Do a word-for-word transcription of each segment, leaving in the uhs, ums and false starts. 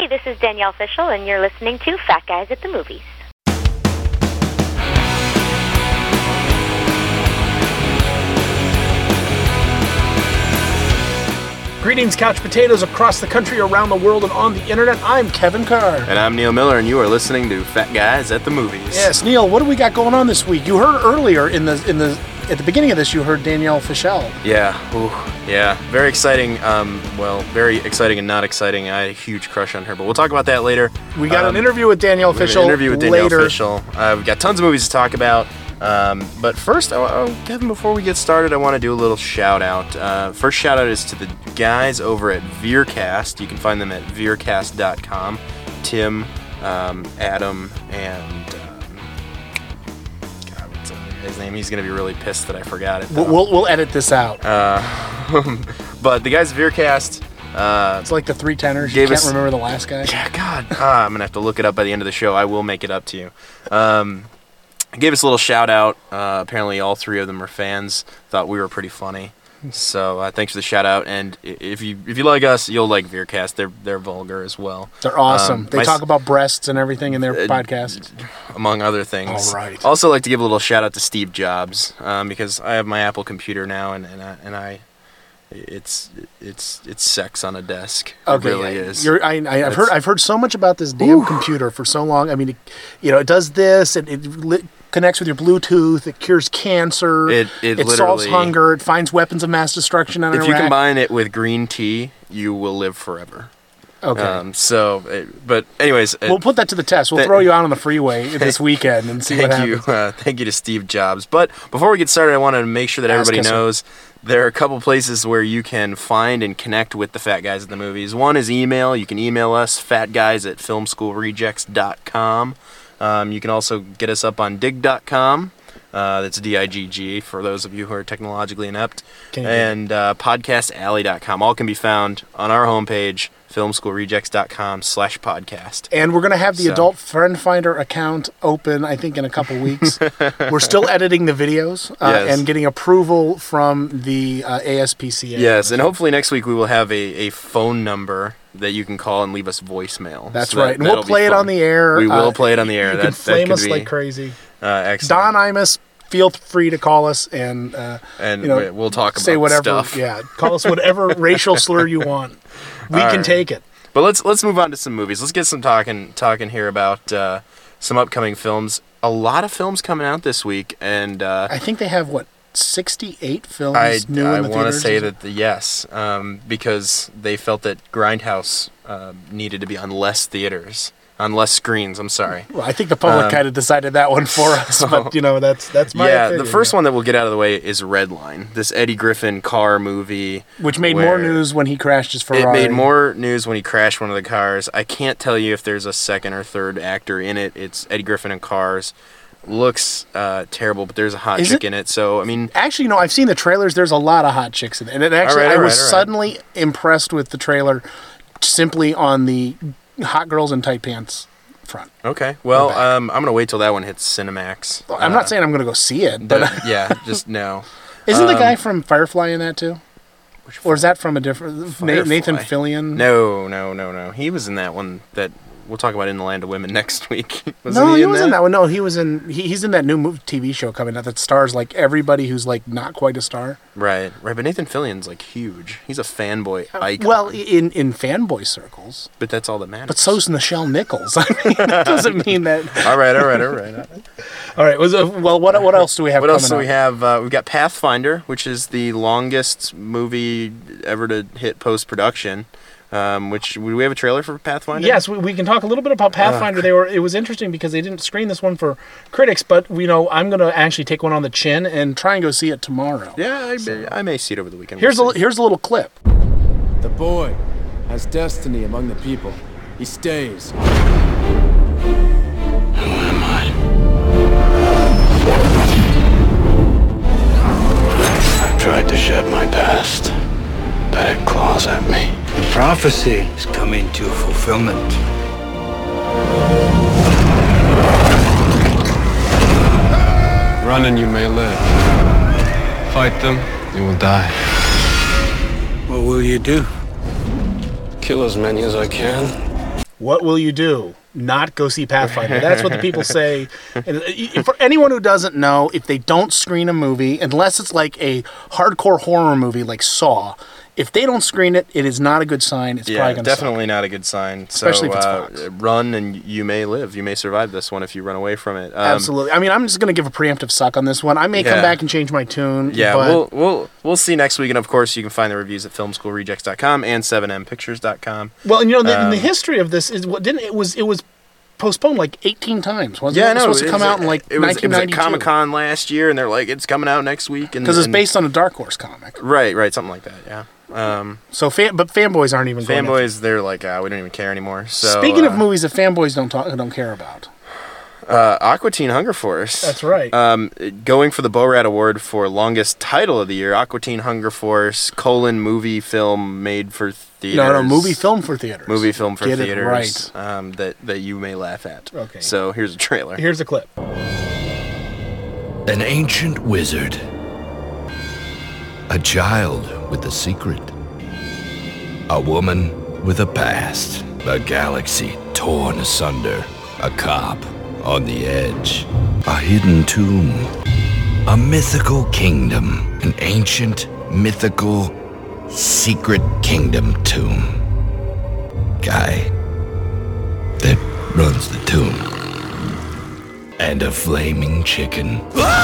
Hey, this is Danielle Fishel, and you're listening to Fat Guys at the Movies. Greetings, couch potatoes across the country, around the world, and on the internet. I'm Kevin Carr. And I'm Neil Miller, and you are listening to Fat Guys at the Movies. Yes, Neil, what do we got going on this week? You heard earlier in the in the at the beginning of this, you heard Danielle Fishel. Yeah, ooh, yeah, very exciting. Um, well, very exciting and not exciting. I had a huge crush on her, but we'll talk about that later. We got um, an interview with Danielle Fishel. An interview with Danielle later. Fishel. Uh, we've got tons of movies to talk about. Um, but first, oh, oh, Kevin, before we get started, I want to do a little shout out. Uh, first shout out is to the guys over at Veercast. You can find them at veercast dot com. Tim, um, Adam, and um, God, what's his name? He's gonna be really pissed that I forgot it. We'll, we'll we'll edit this out. Uh, but the guys at Veercast. Uh, it's like the three tenors. You can't us, remember the last guy. Yeah, God. Ah, I'm gonna have to look it up by the end of the show. I will make it up to you. Um, Gave us a little shout out. Uh, apparently, all three of them are fans. Thought we were pretty funny. So uh, thanks for the shout out. And if you if you like us, you'll like Veercast. They're they're vulgar as well. They're awesome. Um, they my, talk about breasts and everything in their uh, podcast, among other things. All right. Also, like to give a little shout out to Steve Jobs um, because I have my Apple computer now, and and I, and I it's it's it's sex on a desk. Okay, it really is. You're, I, I, I've heard I've heard so much about this damn Ooh. computer for so long. I mean, it, you know, it does this. It, it li- connects with your Bluetooth. It cures cancer. It it, it solves hunger. It finds weapons of mass destruction in If Iraq. you combine it with green tea, you will live forever. Okay. Um, so, it, but anyways, we'll it, put that to the test. We'll th- throw you out on the freeway this weekend and see thank what happens. You, uh, thank you to Steve Jobs. But before we get started, I want to make sure that Ask everybody us knows there are a couple places where you can find and connect with the Fat Guys at the Movies. One is email. You can email us, fatguys at film school rejects dot com. Um, you can also get us up on dig dot com. Uh, that's D I G G for those of you who are technologically inept. And uh, podcast alley dot com. All can be found on our homepage, film school rejects dot com slash podcast. And we're going to have the so. Adult Friend Finder account open, I think, in a couple weeks. We're still editing the videos uh, yes. and getting approval from the uh, A S P C A. Yes, and hopefully next week we will have a, a phone number that you can call and leave us voicemail. That's so right. That, and we'll play it on the air. We will uh, play it on the air. You that, can flame that us be, like crazy. Uh, excellent. Don Imus, feel free to call us and, uh, and you know, we'll talk about say whatever. stuff. Yeah, call us whatever racial slur you want. We All can right. take it. But let's let's move on to some movies. Let's get some talking talking here about uh, some upcoming films. A lot of films coming out this week, and uh, I think they have what sixty-eight films I, new I in the want to theaters? say that the, yes, um, because they felt that Grindhouse uh, needed to be on less theaters, on less screens. I'm sorry. Well, I think the public Um, kind of decided that one for us, but you know that's that's my yeah. opinion, The first yeah. one that we'll get out of the way is Redline, this Eddie Griffin car movie, which made where more news when he crashed his Ferrari. It made more news when he crashed one of the cars. I can't tell you if there's a second or third actor in it. It's Eddie Griffin in cars. Looks uh, terrible, but there's a hot Is chick it? in it. So I mean, actually, no, I've seen the trailers. There's a lot of hot chicks in it, and it actually, All right, I all was right, all right. suddenly impressed with the trailer, simply on the hot girls in tight pants front. okay. Well, back. um, I'm gonna wait till that one hits Cinemax. I'm Uh, not saying I'm going to go see it, but the- yeah, just no. isn't the um, guy from Firefly in that too? Which Or is that from a different Firefly? Nathan Fillion? No, no, no, no. He was in that one that we'll talk about in the Land of Women next week. Wasn't no, he, he, in wasn't that? that one. No, he was in. He, he's in that new movie, T V show coming out that stars like everybody who's like not quite a star. Right, right. But Nathan Fillion's like huge. He's a fanboy icon. Well, in in fanboy circles, but that's all that matters. but so's Nichelle Nichols. I mean, that doesn't mean that. all right, all right, all right. All right. All right. Was uh, well, what what else do we have? What coming else do up? we have? Uh, we've got Pathfinder, which is the longest movie ever to hit post-production. Um, which we have a trailer for Pathfinder? Yes, we, we can talk a little bit about Pathfinder. Uh, they were it was interesting because they didn't screen this one for critics, but you know I'm going to actually take one on the chin and try and go see it tomorrow. Yeah, I, so, I may see it over the weekend. Here's we'll a here's a little clip. The boy has destiny among the people. He stays. Who am I? I've tried to shed my past, but it claws at me. The prophecy is coming to fulfillment. Run and you may live. Fight them, you will die. What will you do? Kill as many as I can. what will you do? Not go see Pathfinder. That's what the people say. And for anyone who doesn't know, if they don't screen a movie, unless it's like a hardcore horror movie like Saw, if they don't screen it, it is not a good sign. It's yeah, probably going to definitely suck. not a good sign. Especially so, if it's uh, Fox. Run and you may live. You may survive this one if you run away from it. Um, Absolutely. I mean, I'm just going to give a preemptive suck on this one. I may Yeah. come back and change my tune. Yeah, but we'll we'll we'll see next week, and of course, you can find the reviews at film school rejects dot com and seven m pictures dot com. well, and you know, the, Um, the history of this is what didn't it was it was postponed like eighteen times, wasn't Yeah, it? It was no, supposed to it come was- out in like it was, it was at nineteen ninety-two. Comic Con last year, and they're like, it's coming out next week, and Because it's and- based on a Dark Horse comic. right, right, something like that. Yeah. Um, So, fan, but fanboys aren't even going. fanboys, they're like, ah, we don't even care anymore. So Speaking uh, of movies that fanboys don't talk, don't care about. uh, Aqua Teen Hunger Force. That's right. Um, going for the BORAD Award for longest title of the year, Aqua Teen Hunger Force colon movie film made for theaters. no, no, movie film for theaters. Movie film for Get it theaters. right. Um, that that you may laugh at. Okay. So here's a trailer. Here's a clip. An ancient wizard. A child with a secret. A woman with a past. A galaxy torn asunder. A cop on the edge. A hidden tomb. A mythical kingdom. An ancient, mythical, secret kingdom tomb. Guy that runs the tomb. And a flaming chicken.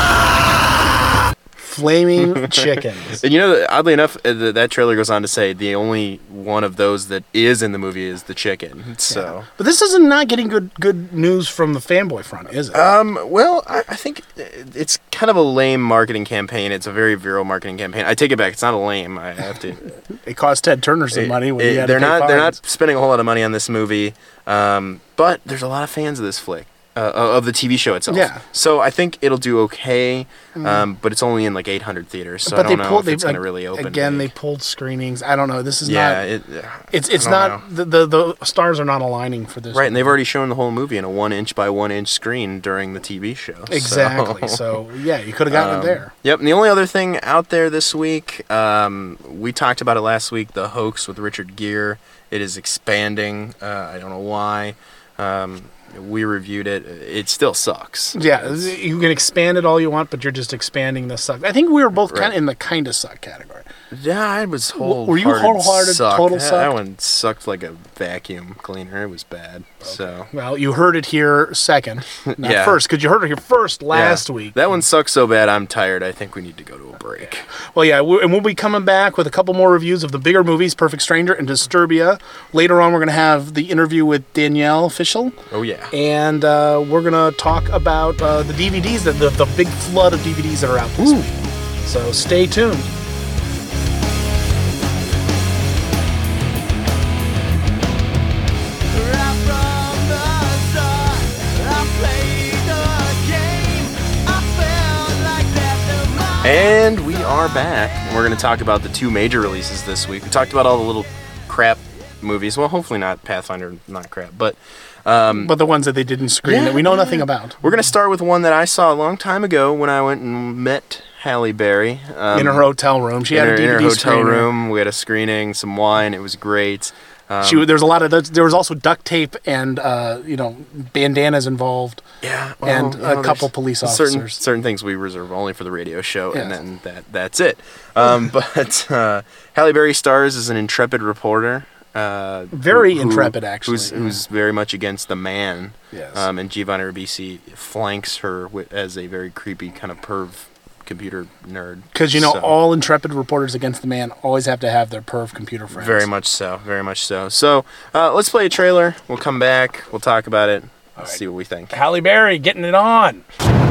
Flaming chickens. And you know, oddly enough, uh, th- that trailer goes on to say the only one of those that is in the movie is the chicken. So, But this isn't not getting good good news from the fanboy front, is it? um, well, I, I think it's kind of a lame marketing campaign. It's a very virile marketing campaign. I take it back. It's not a lame. I have to. It cost Ted Turner some It- money when it- he had to they're pay not. They're not fines. spending a whole lot of money on this movie. Um, but there's a lot of fans of this flick. Uh, of the T V show itself. Yeah. So I think it'll do okay, um, but it's only in like eight hundred theaters, so but I don't they know pulled. if They it's going to like, really open. again. big. They pulled screenings. I don't know. This is yeah, not. it, It's I it's don't not know. the, the the stars are not aligning for this. Right, and they've movie. already shown the whole movie in a one inch by one inch screen during the T V show. so- Exactly. So yeah, you could have gotten Um, it there. Yep, and the only other thing out there this week, um, we talked about it last week, The Hoax with Richard Gere. It is expanding. Uh, I don't know why. Um, we reviewed it. It still sucks. Yeah, It's- you can expand it all you want, but you're just expanding the suck. I think we were both kind Right. of in the kind of suck category. Yeah, I was whole. Were you wholehearted total that, suck? That one sucked like a vacuum cleaner. It was bad. So Well, you heard it here second, not Yeah. first, because you heard it here first last yeah. week. That one sucked so bad. I'm tired. I think we need to go to a break. Well, yeah, we're, and we'll be coming back with a couple more reviews of the bigger movies, Perfect Stranger and Disturbia. Later on, we're going to have the interview with Danielle Fishel, Oh yeah. and uh, we're going to talk about uh, the D V Ds, the, the, the big flood of D V Ds that are out this week. So stay tuned. And we are back, and we're going to talk about the two major releases this week. We talked about all the little crap movies. Well, hopefully not Pathfinder, not crap, but But the ones that they didn't screen Yeah, that we know yeah. nothing about. we're going to start with one that I saw a long time ago when I went and met Halle Berry. Um, In her hotel room. She in had her, a D V D in her hotel screener. room. We had a screening, some wine. It was great. Um, She, there's a lot of there was also duct tape and uh, you know bandanas involved. Yeah, and well, you a know, couple there's police certain, officers. Certain things we reserve only for the radio show, and Yes. then that that's it. Um, but uh, Halle Berry stars as an intrepid reporter. Uh, Very intrepid, actually, Who's, yeah. who's very much against the man. Yes. Um, and Giovanni Ribisi flanks her with, as a very creepy kind of perv computer nerd. Because, you know, So- all intrepid reporters against the man always have to have their perv computer friends. Very much so. Very much so. So uh, let's play a trailer. We'll come back. We'll talk about it. Let's see what we think. Halle Berry getting it on.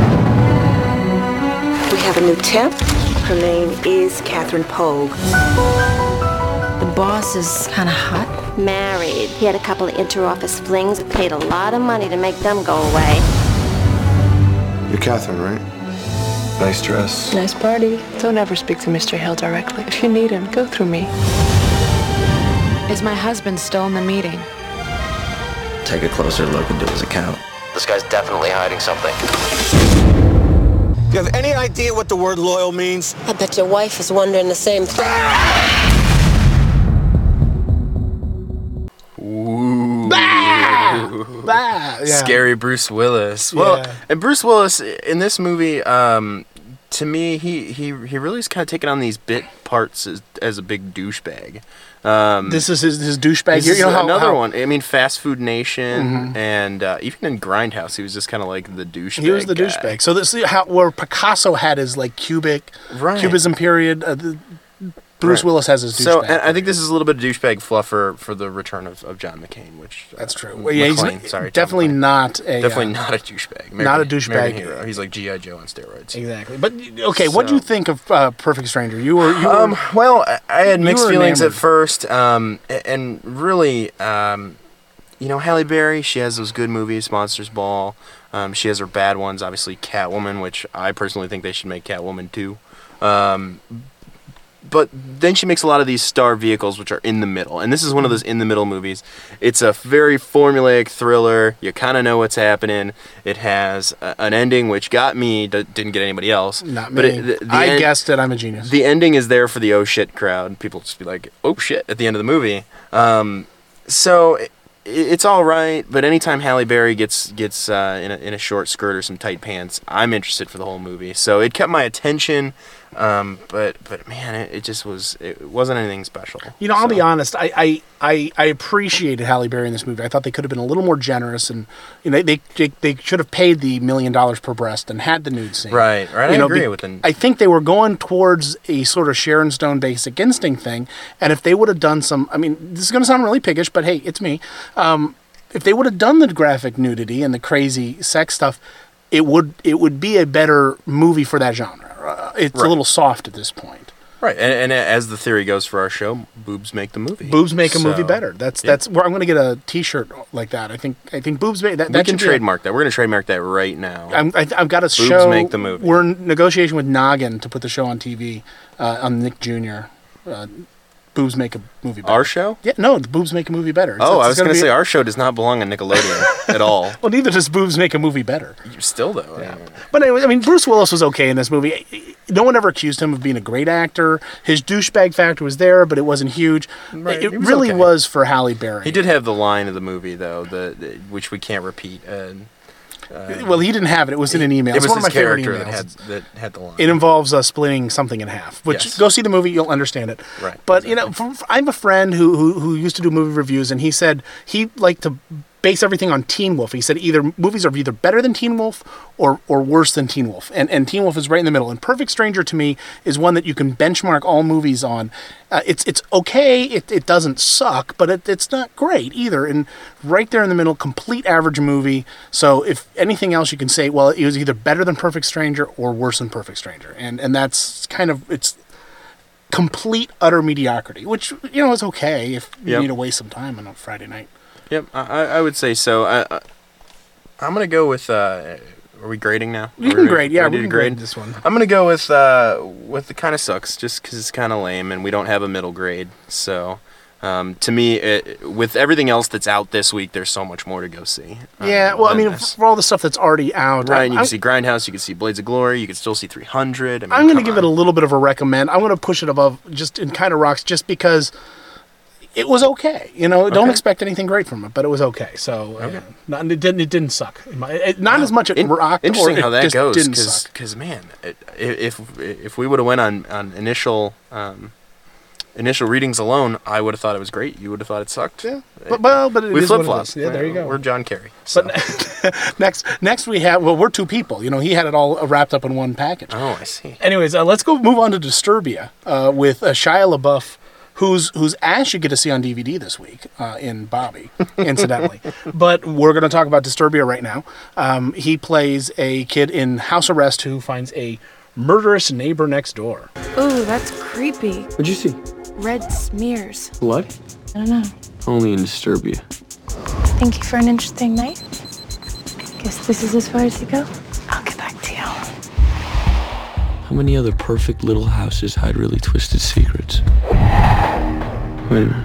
We have a new temp. Her name is Catherine Pogue. The boss is kind of hot. Married. He had a couple of inter-office flings, paid a lot of money to make them go away. You're Catherine, right? Nice dress. Nice party. Don't ever speak to Mister Hill directly. If you need him, go through me. Is my husband still in the meeting? Take a closer look into his account. This guy's definitely hiding something. Do you have any idea what the word loyal means? I bet your wife is wondering the same thing. Ooh. Ooh. Ah, yeah. Scary Bruce Willis. Well, Yeah. and Bruce Willis in this movie, um, to me, he he he really is kind of taking on these bit parts as, as a big douchebag. Um, This is his, his douchebag. This You is know how- another how- one. I mean, Fast Food Nation, Mhm. and uh, even in Grindhouse, he was just kind of like the douchebag. He was the guy. douchebag. So this is how where Picasso had his like cubic Right. cubism period. Uh, the, Bruce Right. Willis has his douchebag. So, and I think this is a little bit of douchebag fluff for, for the return of, of John McCain, which uh, that's true. Well, yeah, he's McClane, sorry, John definitely McClane. not a definitely uh, not a douchebag. not a American- douchebag. American hero. He's like G I Joe on steroids. Exactly. But okay, what do So- you think of uh, Perfect Stranger? You were, you were Um, well, I- I had you mixed were feelings enamored. at first, um, a- and really, um, you know, Halle Berry, she has those good movies, Monsters Ball. Um, she has her bad ones, obviously Catwoman, which I personally think they should make Catwoman too. Um, but then she makes a lot of these star vehicles which are in the middle, and this is one of those in the middle movies. It's a very formulaic thriller. You kind of know what's happening. It has a, an ending which got me, d- didn't get anybody else. Not But me. it, the, the I en- guessed it. I'm a genius. The ending is there for the oh shit crowd. People just be like, oh shit, at the end of the movie. Um, so it, it's all right, but anytime Halle Berry gets gets uh, in a in a short skirt or some tight pants, I'm interested for the whole movie. So it kept my attention. Um, but but man, it, it just was it wasn't anything special. You know, I'll be honest. I, I, I, I appreciated Halle Berry in this movie. I thought they could have been a little more generous, and you know, they they, they should have paid the million dollars per breast and had the nude scene. Right, right. You I know, agree be- with the- I think they were going towards a sort of Sharon Stone Basic Instinct thing, and if they would have done some, I mean, this is going to sound really piggish, but hey, it's me. Um, if they would have done the graphic nudity and the crazy sex stuff, it would it would be a better movie for that genre. Uh, it's Right. a little soft at this point. Right, and, and as the theory goes for our show, boobs make the movie. Boobs make a movie So, better. That's yeah. that's where I'm going to get a T-shirt like that. I think I think boobs make that. We that can should be a- trademark that. We're going to trademark that right now. I'm, I, I've got a Boobs show. make the movie. We're in negotiation with Noggin to put the show on T V uh, on Nick Junior Uh, boobs make a movie better. Our show? Yeah, no, the boobs make a movie better. It's- Oh, it's I was gonna going to be- say our show does not belong on Nickelodeon at all. Well, neither does boobs make a movie better. Still though. I mean, But anyway, I mean, Bruce Willis was okay in this movie. No one ever accused him of being a great actor. His douchebag factor was there, but it wasn't huge. Right, It he was really okay. was for Halle Berry. He did have the line of the movie though, the, the which we can't repeat. Uh, uh, Well, he didn't have it. It was in an email. It It's was one of his my favorite character that emails. had that had the line. It involves uh, splitting something in half. Which Yes. go see the movie, you'll understand it. Right, But you know, from, I have a friend who, who who used to do movie reviews, and he said he liked to base everything on Teen Wolf. He said either movies are either better than Teen Wolf or or worse than Teen Wolf, and and Teen Wolf is right in the middle. And Perfect Stranger to me is one that you can benchmark all movies on. Uh, it's it's okay. It it doesn't suck, but it, it's not great either. And right there in the middle, complete average movie. So if anything else, you can say, well, it was either better than Perfect Stranger or worse than Perfect Stranger, and and that's kind of it's complete utter mediocrity, which you know is okay if you Yep. need to waste some time on a Friday night. Yep, I, I I would say so. I, I, I'm gonna go with. Uh, are we grading now? You Are can we- grade, yeah, ready we to can grade this one. I'm gonna go with uh, with it kind of sucks, just because it's kind of lame, and we don't have a middle grade. So, um, to me, it, with everything else that's out this week, there's so much more to go see. um, Yeah, well, I than mean, this. for all the stuff that's already out, Right, I, and you I'm, can see Grindhouse, you can see Blades of Glory, you can still see three hundred. I mean, I'm going to come give on. it a little bit of a recommend. I'm going to push it above just in kind of rocks, just because it was okay. You know, don't Okay. expect anything great from it, but it was okay. So, uh, not, it didn't it didn't suck. In my- it- not as much it In- rocked. Interesting or how it that just goes, Didn't because suck. man, it, if if we would have went on on initial um, initial readings alone, I would have thought it was great. You would have thought it sucked. Yeah, but well, but it we is what flip it flop. is. Yeah, there you go. We're John Kerry. But next, next we have well, we're two people. You know, he had it all wrapped up in one package. Oh, I see. Anyways, uh, let's go move on to Disturbia uh, with uh, Shia LaBeouf, whose whose ass you get to see on D V D this week uh, in Bobby, incidentally. But we're going to talk about Disturbia right now. Um, he plays a kid in house arrest who finds a murderous neighbor next door. Ooh, that's creepy. What'd you see? Red smears. Blood? I don't know. Only in Disturbia. Thank you for an interesting night. Guess this is as far as you go. I'll get back to you. How many other perfect little houses hide really twisted secrets? Wait a minute.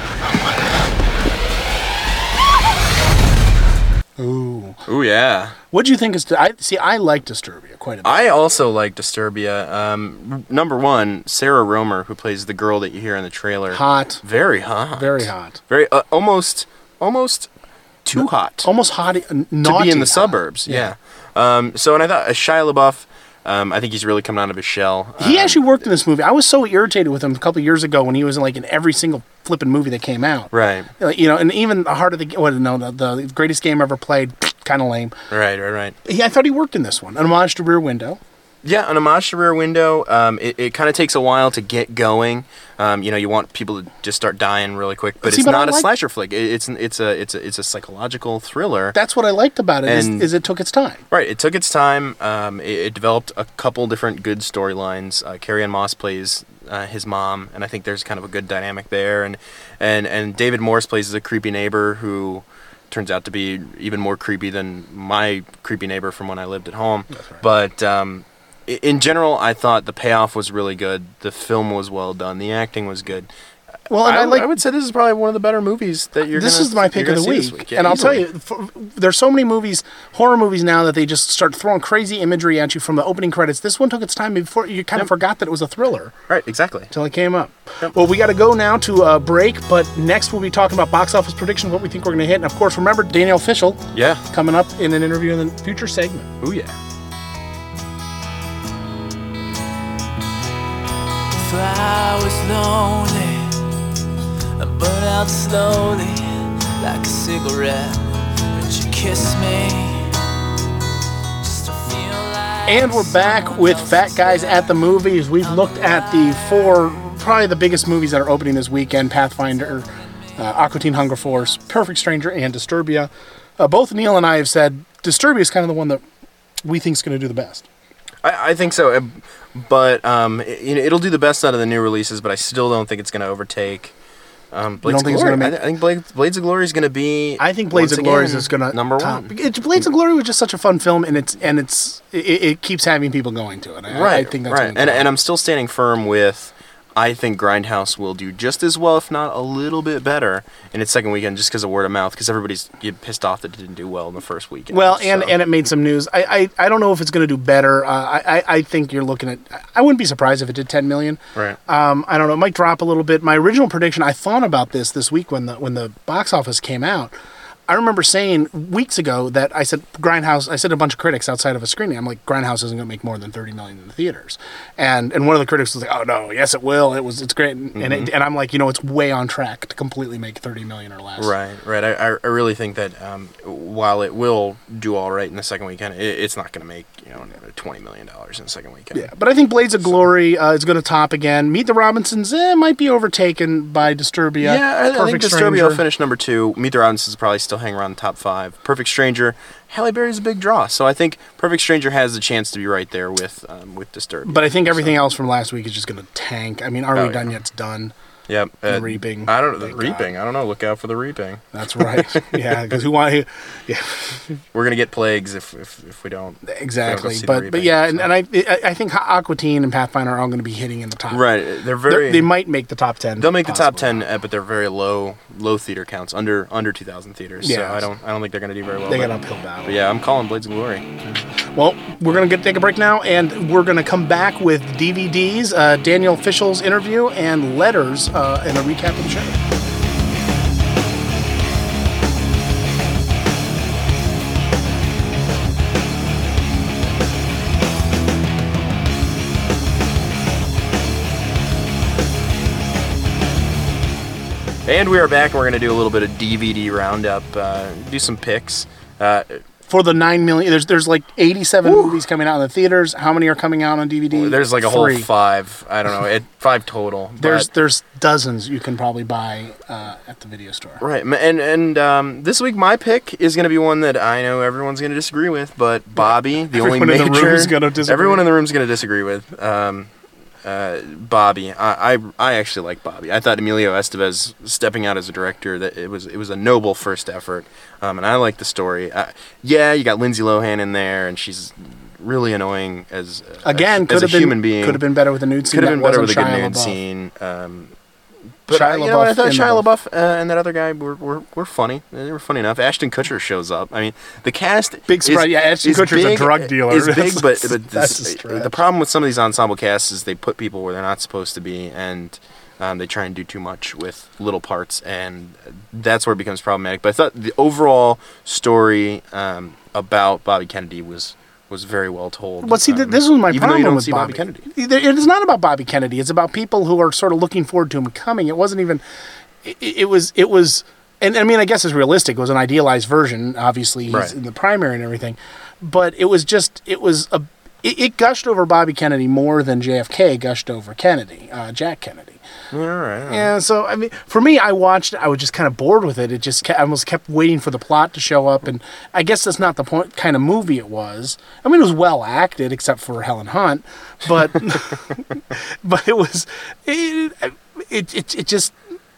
Ooh. Ooh, yeah. What do you think is? I see. I like Disturbia quite a bit. I also like Disturbia. Um, r- number one, Sarah Romer, who plays the girl that you hear in the trailer. Hot. Very hot. Very hot. Very uh, almost almost too hot. Almost hot. To be in the suburbs. Yeah. yeah. Um, so, and I thought uh, Shia LaBeouf. Um, I think he's really coming out of his shell. He um, actually worked in this movie. I was so irritated with him a couple of years ago when he was in, like in every single flipping movie that came out. Right. Like, you know, and even the Heart of the what no the, the greatest game ever played, kind of lame. Right, right, right. He, I thought he worked in this one. An homage to Rear Window. Yeah, an homage to Rear Window. Um, it it kind of takes a while to get going. Um, you know, you want people to just start dying really quick, but See, it's but not I a like- slasher flick. It, it's an, it's a it's a it's a psychological thriller. That's what I liked about it. Is, And- is it took its time. Right, it took its time. Um, it, it developed a couple different good storylines. Uh, Carrie Ann Moss plays uh, his mom, and I think there's kind of a good dynamic there. And and and David Morse plays a creepy neighbor who turns out to be even more creepy than my creepy neighbor from when I lived at home. That's right. But um, i- in general, I thought the payoff was really good. The film was well done. The acting was good. Well, and I, I like. I would say this is probably one of the better movies that you're. This gonna, is my pick you're of the gonna week, see this week. Yeah, and I'll easily. tell you, for, there's so many movies, horror movies now that they just start throwing crazy imagery at you from the opening credits. This one took its time before you kind of Yep. forgot that it was a thriller. Right, exactly. Until it came up. Well, we got to go now to a break, but next we'll be talking about box office predictions, what we think we're going to hit, and of course, remember Danielle Fishel. Yeah. Coming up in an interview in the future segment. Oh yeah. If I was lonely, I burn out slowly like a cigarette. Would you kiss me? Just to feel like And we're back with Fat Guys at the Movies. We've looked at the four, probably the biggest movies that are opening this weekend: Pathfinder, uh, Aqua Teen Hunger Force, Perfect Stranger, and Disturbia. Uh, both Neil and I have said Disturbia is kind of the one that we think is going to do the best. I, I think so, uh, but um, it, you know, it'll do the best out of the new releases. But I still don't think it's going to overtake um, Blades don't think of it's Glory. gonna make- I, I think Blades, Blades of Glory is going to be. I think Blades once of Glory again, is going to number top. one. It, Blades of Glory was just such a fun film, and it's and it's it, it keeps having people going to it. I, Right, I think that's right, what and and I'm still standing firm with. I think Grindhouse will do just as well, if not a little bit better, in its second weekend, just because of word of mouth. Because everybody's get pissed off that it didn't do well in the first weekend. Well, and, so. and it made some news. I, I, I don't know if it's going to do better. Uh, I, I I think you're looking at. I wouldn't be surprised if it did ten million. Right. Um, I don't know. It might drop a little bit. My original prediction. I thought about this this week when the when the box office came out. I remember saying weeks ago that I said Grindhouse. I said to a bunch of critics outside of a screening, I'm like, Grindhouse isn't going to make more than thirty million in the theaters. And and one of the critics was like, oh no, yes it will. It was it's great. And and, it, and I'm like, you know, it's way on track to completely make thirty million or less. Right, right. I, I I really think that um, while it will do all right in the second weekend, it, it's not going to make you know twenty million dollars in the second weekend. Yeah, but I think Blades of Glory uh, is going to top again. Meet the Robinsons eh, might be overtaken by Disturbia. Yeah, I, I think Perfect Disturbia Stranger. will finish number two. Meet the Robinsons will probably still hang around the top five. Perfect Stranger, Halle Berry's a big draw, so I think Perfect Stranger has the chance to be right there with um, with Disturbia. But I think everything else from last week is just going to tank. I mean, Are Oh, We yeah. Done Yet's done. Yep. The uh, Reaping. I don't know. The Thank Reaping. I don't know. Look out for the Reaping. That's right. Yeah, because who want who? Yeah, We're gonna get plagues if if, if we don't. if we don't go exactly. see The But but Reaping, yeah, so. and, and I I I think Aqua Teen and Pathfinder are all going to be hitting in the top. Right. They're They're- very. they might make the top ten. They'll make the top possibly. ten, uh, but they're very low low theater counts, under under two thousand theaters. Yeah. So I don't I don't think they're gonna do very well. They got but- an uphill battle. But yeah, I'm calling Blades of Glory. Well, we're going to get take a break now, and we're going to come back with D V Ds, uh, Daniel Fishel's interview, and letters, uh, and a recap of the show. And we are back, and we're gonna do a little bit of D V D roundup, uh, do some picks. Uh, For the nine million, there's there's like eighty-seven movies coming out in the theaters. How many are coming out on D V D? there's like a Three. whole five. I don't know, it, five total. There's but- there's dozens you can probably buy uh, at the video store. Right, m- and and um, this week my pick is going to be one that I know everyone's going to disagree with, but Bobby, the Everyone only in the major, room's gonna disagree. everyone in the room's going to disagree with. Um, uh, Bobby, I, I I actually like Bobby. I thought Emilio Estevez stepping out as a director, that it was it was a noble first effort, um, and I like the story. I, yeah, you got Lindsay Lohan in there, and she's really annoying as Again, as, could as a have been human being. could have been better with a nude scene. Could have that been better with a wasn't good Shia nude LaBeouf. scene. Um, But Shia I, you know, LaBeouf I thought in the Shia both. LaBeouf uh, and that other guy were, were were funny. They were funny enough. Ashton Kutcher shows up. I mean, the cast Big surprise. is, Yeah, Ashton is Kutcher's a big, drug dealer. Is big, That's- but but that's this, a stretch. the problem with some of these ensemble casts is they put people where they're not supposed to be, and um, they try and do too much with little parts, and that's where it becomes problematic. But I thought the overall story um, about Bobby Kennedy was. was very well told. But see, th- um, this was my even though problem you don't with see Bobby. Bobby Kennedy. Either- It is not about Bobby Kennedy. It's about people who are sort of looking forward to him coming. It wasn't even. It, it was. It was. And I mean, I guess it's realistic. It was an idealized version. Obviously, he's Right. in the primary and everything. But it was just. It was a. It, it gushed over Bobby Kennedy more than J F K gushed over Kennedy, uh, Jack Kennedy. All right. all right. Yeah, so I mean, for me, I watched it. I was just kind of bored with it. It just kept, I almost kept waiting for the plot to show up, and I guess that's not the point kind of movie it was. I mean, it was well acted, except for Helen Hunt, but but it was it it it, it just.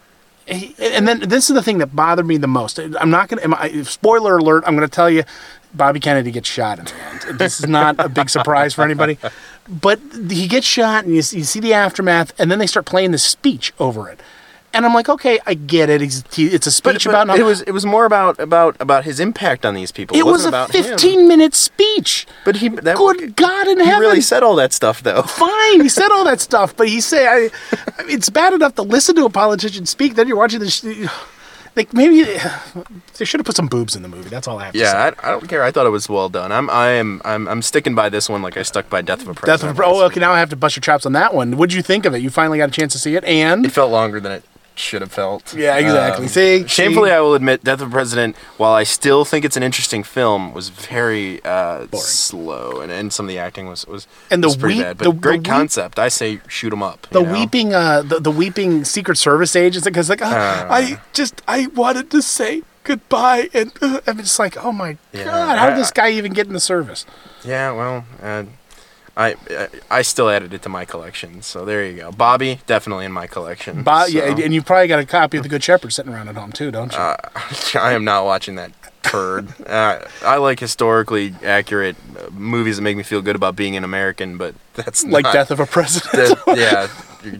And then this is the thing that bothered me the most. I'm not going to. Spoiler alert! I'm going to tell you, Bobby Kennedy gets shot in the end. This is not a big surprise for anybody, but he gets shot, and you, you see the aftermath, and then they start playing this speech over it, and I'm like, okay, I get it. He's, he, it's a speech But, but about. it was it was more about about about his impact on these people. It It was wasn't a about him. fifteen minute speech. But he that, Good God in he heaven! really said all that stuff though. Fine, he said all that stuff, but he say, I, I mean, it's bad enough to listen to a politician speak. Then you're watching this. Like maybe they should have put some boobs in the movie. That's all I have to say. Yeah, I, I don't care. I thought it was well done. I'm I am I'm I'm sticking by this one like I stuck by Death of a Death President. of a, oh, okay. Now I have to bust your chops on that one. What did you think of it? You finally got a chance to see it, and It felt longer than it should have felt. Yeah, exactly. Um, See? Shamefully, See? I will admit, Death of a President, while I still think it's an interesting film, was very uh, slow, and, and some of the acting was was, And the was pretty weep- bad. But the- the great weep- concept. I say shoot 'em up. the you know? weeping, uh, the, the weeping Secret Service agents, because like uh, Uh. I just I wanted to say goodbye, and uh, I'm just like, oh my Yeah, God, how did I- this guy even get in the service? Yeah, well, uh, I I- I still added it to my collection, so there you go. Bobby, definitely in my collection. But so. yeah, and you've probably got a copy of The Good Shepherd sitting around at home too, don't you? Uh, I am not watching that turd. uh, I like historically accurate uh, movies that make me feel good about being an American, but that's Like not, Death of a President. that- yeah. you're-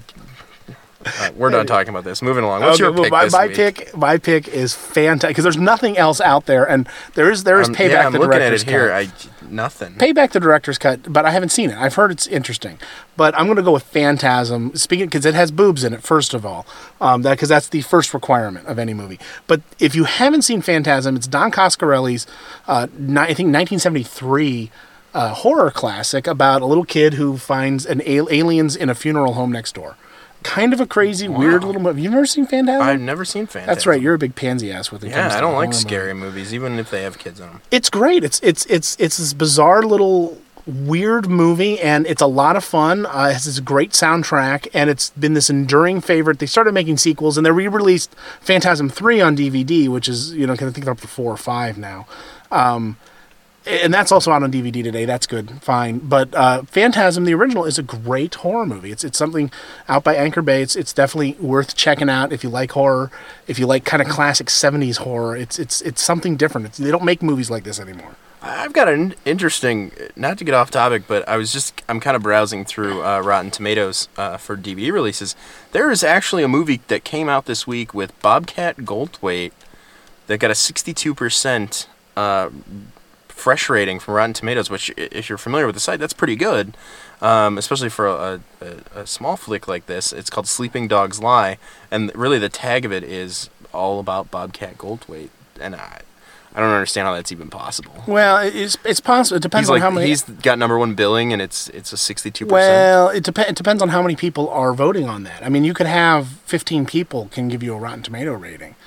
uh, we're done talking about this. Moving along. What's Okay, your well, pick my, this my week? pick, my pick is fantastic because there's nothing else out there, and there is there is Um, Payback yeah, I'm the looking at director's it here. cut. I nothing. Payback the director's cut, but I haven't seen it. I've heard it's interesting, but I'm going to go with Phantasm. Speaking because it has boobs in it, first of all, um, that because that's the first requirement of any movie. But if you haven't seen Phantasm, it's Don Coscarelli's, uh, ni- I think nineteen seventy-three. Uh, horror classic about a little kid who finds an al- aliens in a funeral home next door. Kind of a crazy, weird little movie. You've never seen Phantasm? I've never seen Phantasm. That's right. You're a big pansy ass with it. Yeah, I don't like scary movies, even if they have kids in them. It's great. It's it's it's it's this bizarre little weird movie, and it's a lot of fun. Uh, it has this great soundtrack, and it's been this enduring favorite. They started making sequels, and they re-released Phantasm three on D V D, which is, you know, I think they're up to four or five now. Um, and that's also out on D V D today. That's good, fine. But uh, Phantasm, the original, is a great horror movie. It's it's something out by Anchor Bay. It's it's definitely worth checking out if you like horror, if you like kind of classic seventies horror. It's it's it's something different. It's, they don't make movies like this anymore. I've got an interesting, not to get off topic, but I was just, I'm kind of browsing through uh, Rotten Tomatoes uh, for D V D releases. There is actually a movie that came out this week with Bobcat Goldthwait that got a sixty-two percent uh, fresh rating from Rotten Tomatoes, which, if you're familiar with the site, that's pretty good, um, especially for a, a, a small flick like this. It's called Sleeping Dogs Lie, and really the tag of it is all about Bobcat Goldthwait, and I... I don't understand how that's even possible. Well, it's it's possible. It depends he's on like, how many. He's got number one billing, and it's it's a sixty-two percent. Well, it, dep- it depends on how many people are voting on that. I mean, you could have fifteen people can give you a Rotten Tomato rating,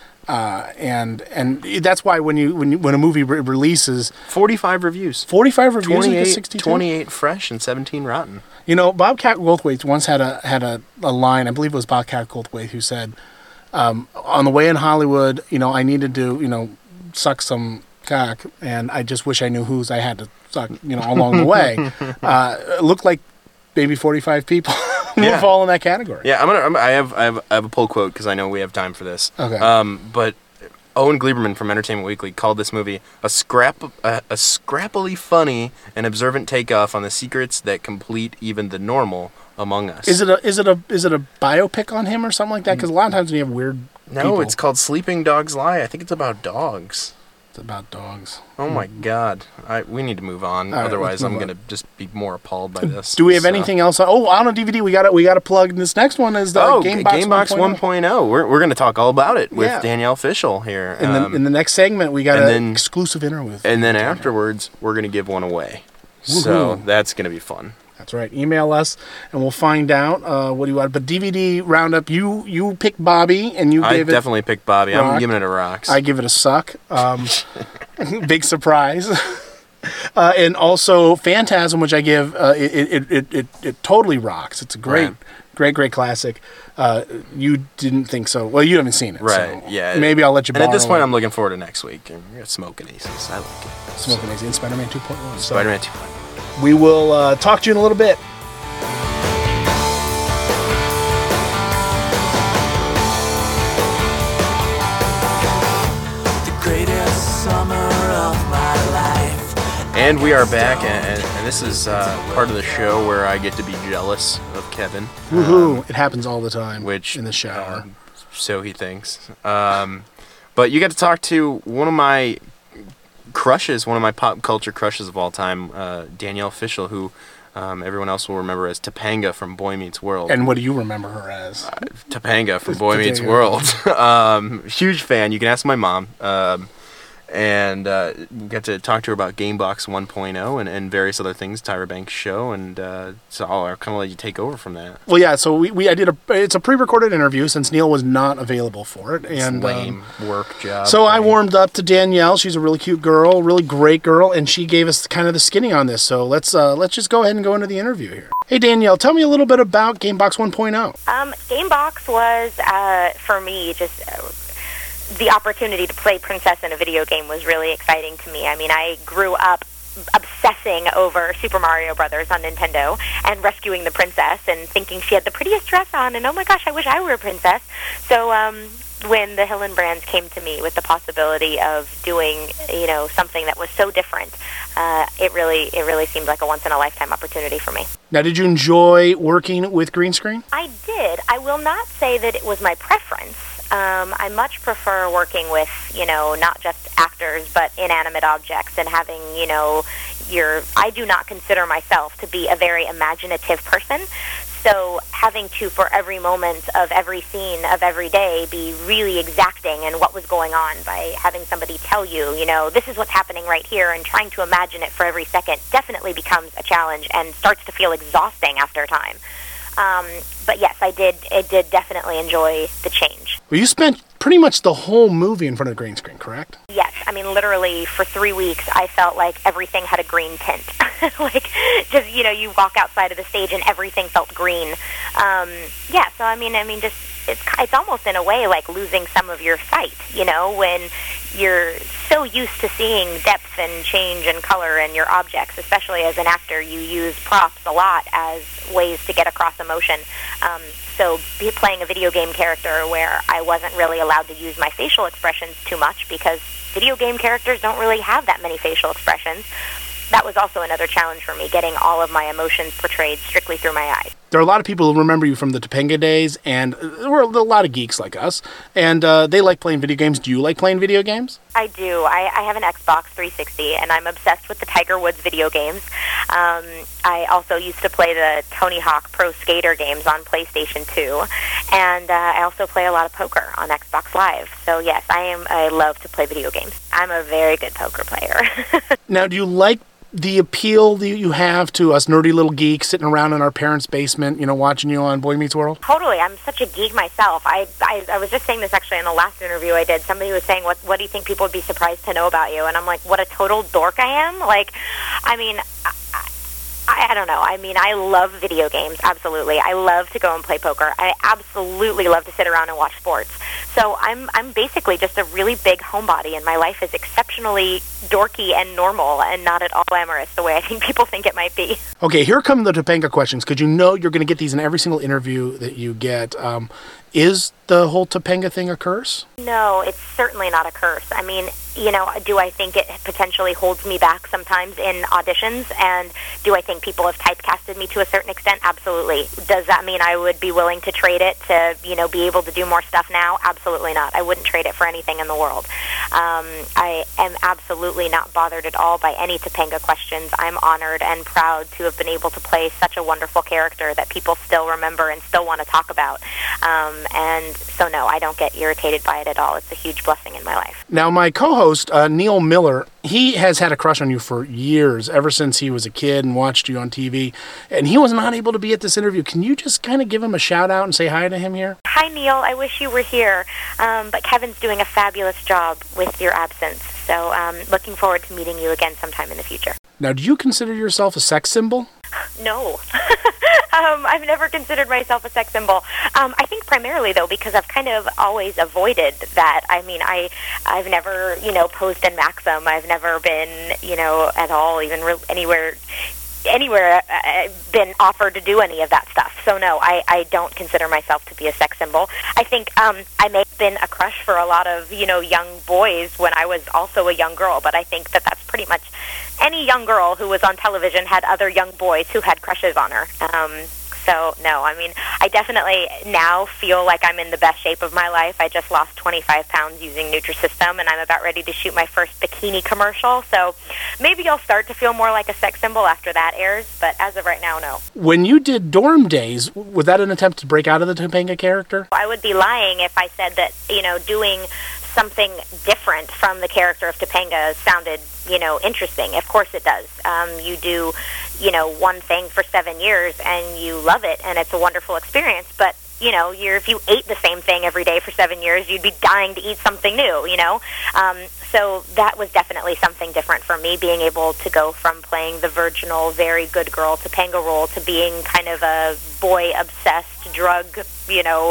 uh, and and that's why when you when you, when a movie re- releases, forty-five reviews, forty-five reviews, and twenty-eight, sixty-two? twenty-eight fresh, and seventeen rotten. You know, Bobcat Goldthwait once had a had a, a line. I believe it was Bobcat Goldthwait who said, um, "On the way in Hollywood, you know, I needed to, you know, suck some cock, and I just wish I knew whose I had to suck, you know, along the way." Uh, it looked like maybe forty-five people will Yeah. fall in that category. Yeah, I'm gonna. I'm, I have I have I have a pull quote because I know we have time for this. Okay. Um, but Owen Gleiberman from Entertainment Weekly called this movie a scrap a, a scrappily funny and observant takeoff on the secrets that complete even the normal among us. Is it a is it a is it a biopic on him or something like that? Because a lot of times when you have weird No, people, it's called Sleeping Dogs Lie. I think it's about dogs. It's about dogs. Oh my God! I we need to move on. All right, Otherwise, let's move I'm on. gonna just be more appalled by this. Do we have so. anything else? On, oh, on a D V D, we got to we got to plug this next one is the Oh, Gamebox, Gamebox one point oh. We're we're gonna talk all about it with Yeah. Danielle Fishel here. In the Um, in the next segment, we got and an then- exclusive interview with. and then afterwards, we're gonna give one away. So Woohoo. that's gonna be fun. That's right. Email us, and we'll find out uh, what do you want. But D V D roundup, you you picked Bobby, and you I gave it. definitely picked Bobby. I'm rock. giving it a rocks. I give it a suck. Um, big surprise. Uh, and also Phantasm, which I give uh, it, it, it, it, it totally rocks. It's a great, Right. great, great classic. Uh, you didn't think so? Well, you haven't seen it, Right, so yeah. Maybe I'll let you. And at this borrow point, it. I'm looking forward to next week. And we're gonna Smoking Aces. I like it. Smoking Aces and Spider-Man two point one. Spider-Man two point one. We will uh, talk to you in a little bit. The greatest summer of my life. And we are back, and, and this is uh, part of the show where I get to be jealous of Kevin. Woohoo! Um, It happens all the time. which in the shower. um, so he thinks. Um, but you get to talk to one of my crushes, one of my pop culture crushes of all time, uh, Danielle Fishel, who um, everyone else will remember as Topanga from Boy Meets World. And what do you remember her as? Uh, Topanga from Boy Meets Topanga. World. um, huge fan. You can ask my mom. Um, and uh, we got to talk to her about Gamebox one point oh and, and various other things, Tyra Banks' show, and uh, so I'll kind of let you take over from that. Well, yeah. So we, we I did a it's a pre-recorded interview since Neil was not available for it, It's and lame um, work job. so I warmed up to Danielle. She's a really cute girl, really great girl, and she gave us kind of the skinny on this. So let's uh, let's just go ahead and go into the interview here. Hey Danielle, tell me a little bit about Gamebox one point oh. Um, Gamebox was, uh, for me, just uh, the opportunity to play Princess in a video game was really exciting to me. I mean, I grew up obsessing over Super Mario Brothers on Nintendo and rescuing the princess and thinking she had the prettiest dress on, and oh my gosh, I wish I were a princess. So um, when the Hillenbrands came to me with the possibility of doing, you know, something that was so different, uh, it really it really seemed like a once-in-a-lifetime opportunity for me. Now, did you enjoy working with green screen? I did. I will not say that it was my preference. Um, I much prefer working with, you know, not just actors, but inanimate objects and having, you know, your... I do not consider myself to be a very imaginative person, so having to, for every moment of every scene of every day, be really exacting in what was going on by having somebody tell you, you know, this is what's happening right here, and trying to imagine it for every second definitely becomes a challenge and starts to feel exhausting after a time. Um, but yes, I did. I did definitely enjoy the change. Well, you spent pretty much the whole movie in front of the green screen, correct? Yes, I mean literally for three weeks, I felt like everything had a green tint. Like, just you know, you walk outside of the stage and everything felt green. Um, yeah, so I mean, I mean, just it's it's almost in a way like losing some of your sight. You know, when you're so used to seeing depth and change and color in your objects, especially as an actor, you use props a lot as ways to get across emotion. Um, so be playing a video game character where I wasn't really allowed to use my facial expressions too much because video game characters don't really have that many facial expressions. That was also another challenge for me, getting all of my emotions portrayed strictly through my eyes. There are a lot of people who remember you from the Topanga days, and there were a lot of geeks like us, and uh, they like playing video games. Do you like playing video games? I do. I, I have an Xbox three sixty, and I'm obsessed with the Tiger Woods video games. Um, I also used to play the Tony Hawk Pro Skater games on PlayStation two, and uh, I also play a lot of poker on Xbox Live. So yes, I am. I love to play video games. I'm a very good poker player. Now, do you like the appeal that you have to us nerdy little geeks sitting around in our parents' basement, you know, watching you on Boy Meets World? Totally. I'm such a geek myself. I, I I was just saying this actually in the last interview I did. Somebody was saying, what what do you think people would be surprised to know about you? And I'm like, what a total dork I am? Like, I mean... I, I, I don't know. I mean, I love video games, absolutely. I love to go and play poker. I absolutely love to sit around and watch sports. So I'm I'm basically just a really big homebody, and my life is exceptionally dorky and normal and not at all glamorous the way I think people think it might be. Okay, here come the Topanga questions, because you know you're going to get these in every single interview that you get. Um, is the whole Topanga thing a curse? No, it's certainly not a curse. I mean, you know, do I think it potentially holds me back sometimes in auditions? And do I think people have typecasted me to a certain extent? Absolutely. Does that mean I would be willing to trade it to, you know, be able to do more stuff now? Absolutely not. I wouldn't trade it for anything in the world. Um, I am absolutely not bothered at all by any Topanga questions. I'm honored and proud to have been able to play such a wonderful character that people still remember and still want to talk about. Um, and so, no, I don't get irritated by it at all. It's a huge blessing in my life. Now, my co-host, uh, Neil Miller, he has had a crush on you for years, ever since he was a kid and watched you on T V, and he was not able to be at this interview. Can you just kind of give him a shout-out and say hi to him here? Hi, Neil. I wish you were here, um, but Kevin's doing a fabulous job with your absence, so um, looking forward to meeting you again sometime in the future. Now, do you consider yourself a sex symbol? No. um, I've never considered myself a sex symbol. Um, I think primarily, though, because I've kind of always avoided that. I mean, I, I've never, you know, posed in Maxim. I've never been, you know, at all even re- anywhere... anywhere uh, been offered to do any of that stuff. So no, I, I don't consider myself to be a sex symbol. I think um, I may have been a crush for a lot of, you know, young boys when I was also a young girl, but I think that that's pretty much any young girl who was on television had other young boys who had crushes on her. Um, so no, I mean, I definitely now feel like I'm in the best shape of my life. I just lost twenty-five pounds using Nutrisystem, and I'm about ready to shoot my first bikini commercial. So maybe I'll start to feel more like a sex symbol after that airs, but as of right now, no. When you did Dorm Days, was that an attempt to break out of the Topanga character? I would be lying if I said that, you know, doing something different from the character of Topanga sounded, you know, interesting. Of course it does. Um, you do, you know, one thing for seven years and you love it, and it's a wonderful experience, but you know, you're, if you ate the same thing every day for seven years, you'd be dying to eat something new, you know? Um, so that was definitely something different for me, being able to go from playing the virginal, very good girl Topanga role to being kind of a boy-obsessed, drug, you know,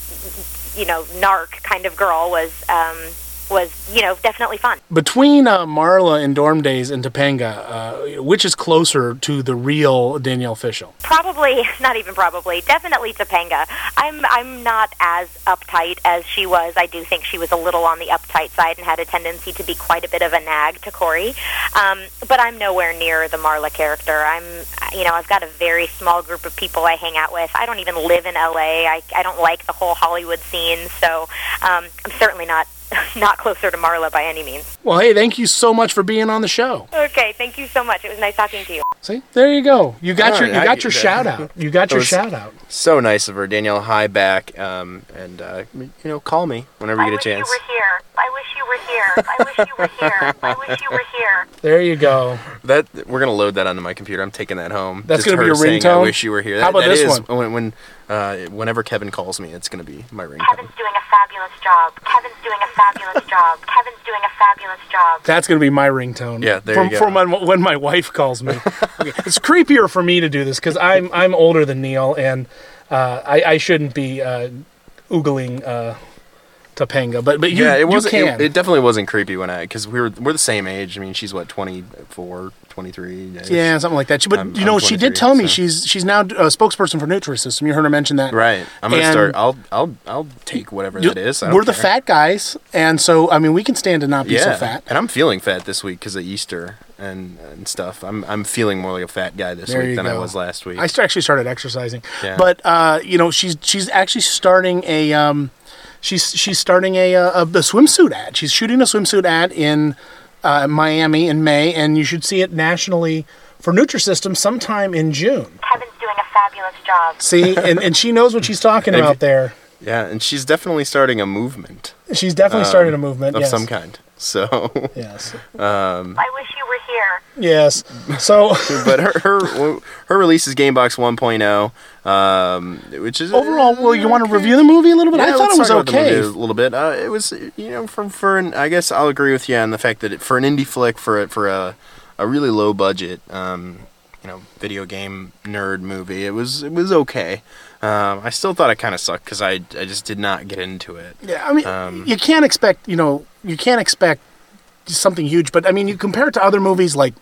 you know, narc kind of girl was... Um, was, you know, definitely fun. Between uh, Marla in Dorm Days and Topanga, uh, which is closer to the real Danielle Fishel? Probably, not even probably, definitely Topanga. I'm I'm not as uptight as she was. I do think she was a little on the uptight side and had a tendency to be quite a bit of a nag to Corey. Um, but I'm nowhere near the Marla character. I'm, you know, I've got a very small group of people I hang out with. I don't even live in L A. I, I don't like the whole Hollywood scene, so um, I'm certainly not not closer to Marla by any means. Well, hey, thank you so much for being on the show. Okay, thank you so much. It was nice talking to you. See, there you go. You got All your right, you got I- your shout out. You got your was shout out. So nice of her, Danielle. Hi back, um, and uh, you know, call me whenever you get a chance. here. I wish you were here. I wish you were here. I wish you were here. There you go. That we're gonna load that onto my computer. I'm taking that home. That's Just gonna be her your saying, ringtone? I wish you were here. How That- about that this is one? When, when uh, whenever Kevin calls me, it's gonna be my ringtone. Kevin's doing a fabulous job. Kevin's doing a fabulous job. Kevin's doing a fabulous job. That's going to be my ringtone. Yeah, there from, you go. From when, when my wife calls me. Okay. It's creepier for me to do this because I'm I'm older than Neil, and uh, I, I shouldn't be uh, oogling uh, Topanga. But but you, yeah, it you wasn't. can. It, it definitely wasn't creepy when I because we were we're the same age. I mean, she's what twenty-four, twenty-three. Yeah, something like that. She- But I'm- you know, I'm she did twenty-three, tell me so. she's she's now a spokesperson for Nutrisystem. You heard her mention that, Right. I'm gonna And start. I'll I'll I'll take whatever you- that is. I don't We're the care. fat guys, and so I mean, we can stand to not be Yeah, so fat. and I'm feeling fat this week because of Easter and and stuff. I'm I'm feeling more like a fat guy this There you week than I go. was last week. I st- actually started exercising, Yeah. but uh, you know, she's she's actually starting a um, she's she's starting a, a a swimsuit ad. She's shooting a swimsuit ad in uh, Miami in May, and you should see it nationally for Nutrisystem sometime in June. Kevin's doing a fabulous job. See, and, and she knows what she's talking Have about you- there. Yeah, and she's definitely starting a movement. She's definitely um, started a movement, of yes. some kind. So yes, um, I wish you were here. yes. So, but her her her release is Gamebox one point oh, um, which is overall, well, you want to review the movie a little bit? Yeah, I thought let's it was talk about the okay. movie a little bit. Uh, it was, you know, for for an, I guess I'll agree with you on the fact that it, for an indie flick, for a, for a a really low budget, um, you know, video game nerd movie, it was it was okay. Um, I still thought it kind of sucked because I I just did not get into it. Yeah, I mean, Um, you can't expect, you know, you can't expect something huge, but I mean, you compare it to other movies like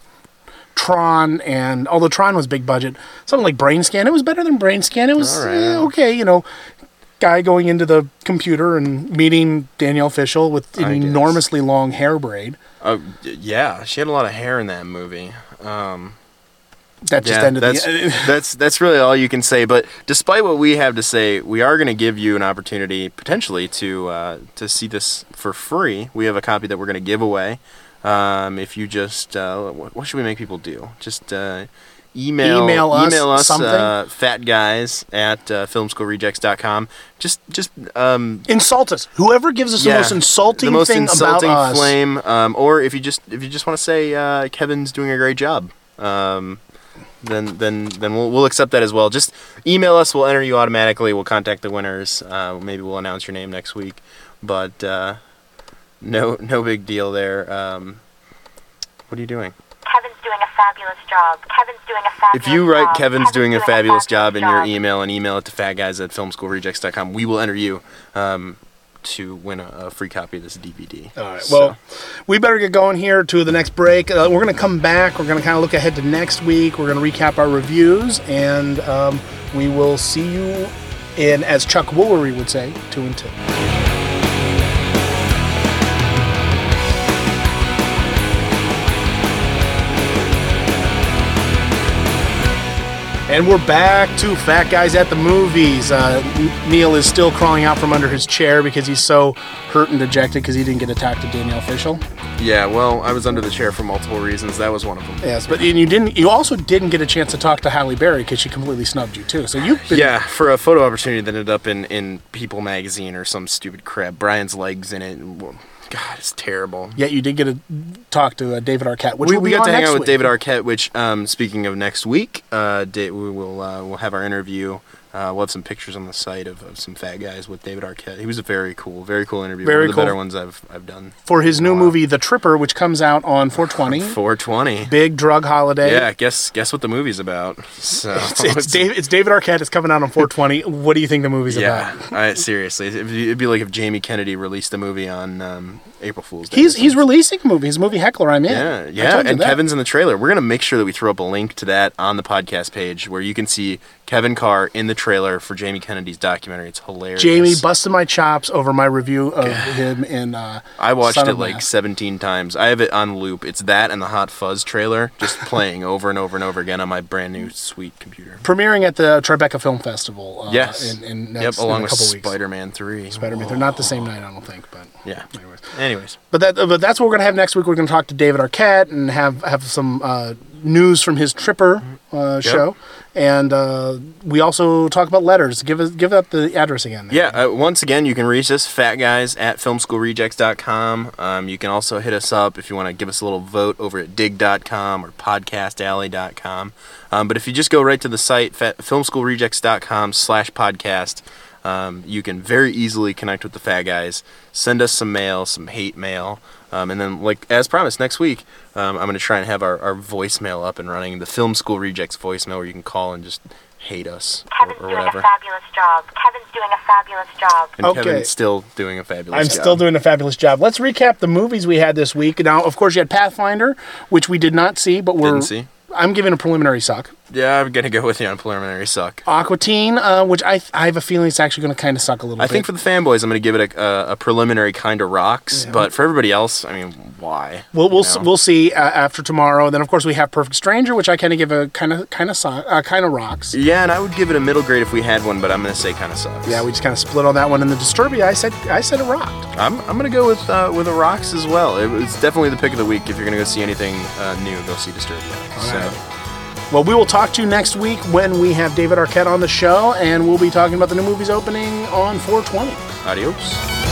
Tron, and although Tron was big budget, something like Brain Scan, it was better than Brain Scan. It was All right. eh, okay, you know. guy going into the computer and meeting Danielle Fishel with an I guess. enormously long hair braid. Oh, yeah, she had a lot of hair in that movie. Um, that just yeah, ended that's, the... that's, that's really all you can say. But despite what we have to say, we are going to give you an opportunity, potentially, to uh, to see this for free. We have a copy that we're going to give away. Um, if you just... Uh, what, what should we make people do? Just... Uh, Email, email us, email us something. uh, fatguys at uh, film school rejects dot com. Just, just um, insult us. Whoever gives us yeah, the most insulting the most thing insulting about us. flame, um, or if you just, if you just want to say uh, Kevin's doing a great job, um, then, then, then we'll, we'll accept that as well. Just email us. We'll enter you automatically. We'll contact the winners. Uh, maybe we'll announce your name next week. But uh, no, no big deal there. Um, what are you doing? Kevin's doing a fabulous job. Kevin's doing a fabulous If you write job. Kevin's, Kevin's doing, doing a fabulous, a fabulous job in job. your email and email it to fatguys at film school rejects dot com, we will enter you um, to win a, a free copy of this D V D. All right. Well, we better get going here to the next break. Uh, we're going to come back. We're going to kind of look ahead to next week. We're going to recap our reviews, and um, we will see you in, as Chuck Woolery would say, two and two. And we're back to Fat Guys at the Movies. Uh, Neil is still crawling out from under his chair because he's so hurt and dejected because he didn't get attacked to Danielle Fishel. Yeah, well, I was under the chair for multiple reasons. That was one of them. Yes, but and you didn't. You also didn't get a chance to talk to Halle Berry because she completely snubbed you too. So you've been, yeah, for a photo opportunity that ended up in, in People magazine or some stupid crap. Brian's legs in it. And, well, God, it's terrible. Yet you did get to talk to uh, David Arquette, which we, will we be got on to hang next out with week. David Arquette. Which, um, speaking of next week, uh, da- we will uh, we'll have our interview. Uh, we'll have some pictures on the site of, of some Fat Guys with David Arquette. He was a very cool, very cool interview. Very One of the cool. better ones I've I've done. For his new movie, The Tripper, which comes out on four twenty. four twenty. Big drug holiday. Yeah, guess guess what the movie's about. So It's, it's, Dave, it's David Arquette. It's coming out on four twenty. What do you think the movie's yeah, about? I, seriously, it'd be, it'd be like if Jamie Kennedy released a movie on um, April Fool's Day. He's he's releasing a movie. His movie Heckler, I'm in. Yeah, I yeah, told you and that. Kevin's in the trailer. We're gonna make sure that we throw up a link to that on the podcast page where you can see Kevin Carr in the trailer for Jamie Kennedy's documentary. It's hilarious. Jamie busted my chops over my review of him in. Uh, I watched Son it of like Math. seventeen times. I have it on loop. It's that and the Hot Fuzz trailer just playing over and over and over again on my brand new sweet computer. Premiering at the Tribeca Film Festival. Uh, Yes. In, in Yep, next, along in a with couple weeks. Spider-Man three. Spider-Man. They're not the same night, I don't think, but Yeah. anyways. Anyways. But that but that's what we're gonna have next week. We're gonna talk to David Arquette and have have some uh, news from his Tripper uh, show, and uh, we also talk about letters. Give us give up the address again. Yeah, uh, once again, you can reach us, fatguys at film school rejects dot com. Um, you can also hit us up if you want to give us a little vote over at dig dot com or podcast alley dot com. Um, but if you just go right to the site, film school rejects dot com slash podcast, um, you can very easily connect with the Fat Guys. Send us some mail, some hate mail. Um, and then, like as promised, next week, um, I'm going to try and have our, our voicemail up and running, the Film School Rejects voicemail where you can call and just hate us Kevin's or, or doing whatever. a fabulous job. Kevin's doing a fabulous job. And Okay. Kevin's still doing a fabulous I'm job. still doing a fabulous job. Let's recap the movies we had this week. Now, of course, you had Pathfinder, which we did not see, but we're Didn't see. I'm giving a preliminary suck. Yeah, I'm going to go with you on preliminary suck. Aqua Teen, uh, which I I have a feeling it's actually going to kind of suck a little I bit. think for the fanboys, I'm going to give it a, a, a preliminary kind of rocks, Yeah. but for everybody else, I mean, why? We'll we'll You s know? we'll see uh, after tomorrow. And then of course we have Perfect Stranger, which I kind of give a kind of kind of so- uh, kind of rocks. Yeah, and I would give it a middle grade if we had one, but I'm going to say kind of sucks. Yeah, we just kind of split on that one. And the Disturbia, I said I said it rocked. I'm, I'm going to go with uh, with a rocks as well. It, it's definitely the pick of the week. If you're going to go see anything uh, new, go see Disturbia. So. right. Well, we will talk to you next week when we have David Arquette on the show, and we'll be talking about the new movies opening on four twenty. Adios.